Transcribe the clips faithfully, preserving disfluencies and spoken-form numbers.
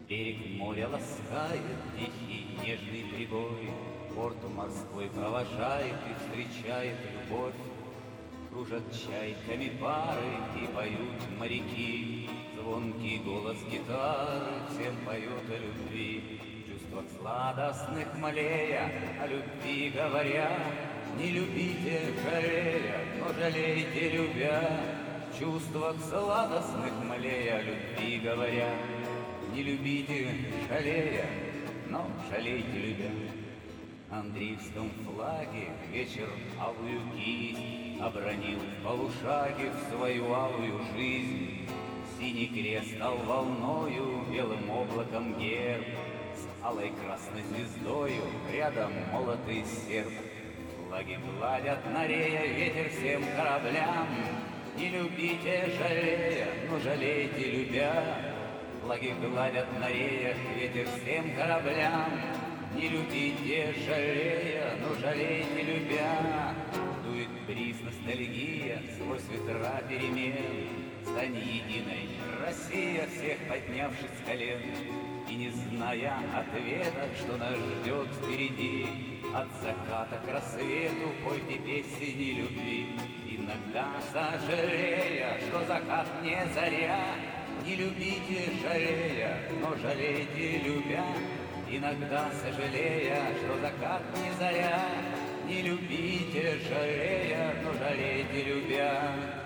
Берег моря ласкает тихий нежный прибой, порт морской провожает и встречает любовь. Кружат чайками пары и поют моряки, звонкий голос гитары всем поет о любви. В чувствах сладостных молея, о любви говоря, не любите, жалея, но жалейте, любя. В чувствах сладостных молея, о любви говоря, не любите, жалея, но жалейте, любя. На Андреевском флаге вечер алую кисть обронил в полушаге в свою алую жизнь. Синий крест стал волною, белым облаком герб, с алой красной звездою рядом молотый серп. Флаги гладят на рея ветер всем кораблям, не любите, жалея, но жалейте, любя. Флаги гладят на реях ветер всем кораблям, не любите, жалея, но жалейте, любя. Дует бриз ностальгия сквозь ветра перемен. Стань единой, Россия, всех поднявшись с колен. И не зная ответа, что нас ждет впереди, от заката к рассвету пойте песни любви. Иногда сожалея, что закат не заря, не любите, жалея, но жалейте, любя. Иногда сожалея, что закат не заря, не любите, жалея, но жалейте, любя.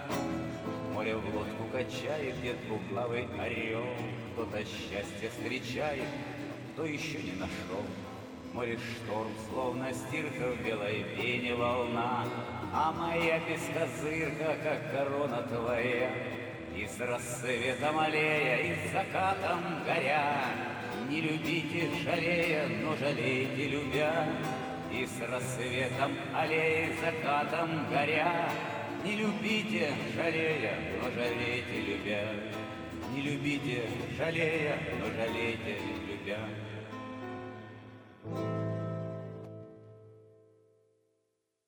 Море в лодку качает, где двуглавый орел, кто-то счастье встречает, кто еще не нашел. Море шторм, словно стирка в белой пене волна, а моя пескозырка, как корона твоя. И с рассветом аллея, и с закатом горя, не любите, жалея, но жалейте, любя. И с рассветом аллея, и закатом горя, не любите, жалея, но жалейте, любя. Не любите, жалея, но жалейте, любя.